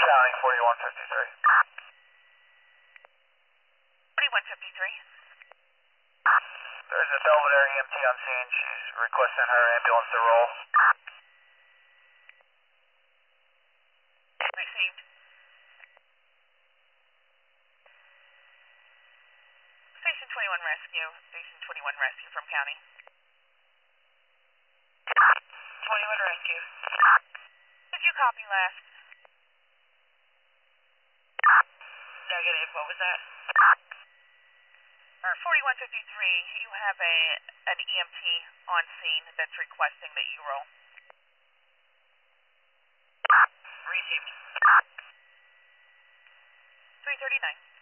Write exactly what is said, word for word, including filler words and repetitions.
County forty-one fifty-three. forty-one fifty-three. There's a Belvedere E M T on scene. She's requesting her ambulance to roll. Received. Station twenty-one Rescue. Station twenty-one Rescue from County. twenty-one Rescue. Did you copy last? Negative. What was that? Or forty-one fifty-three, you have a an E M T on scene that's requesting that you roll. Received. three thirty-nine.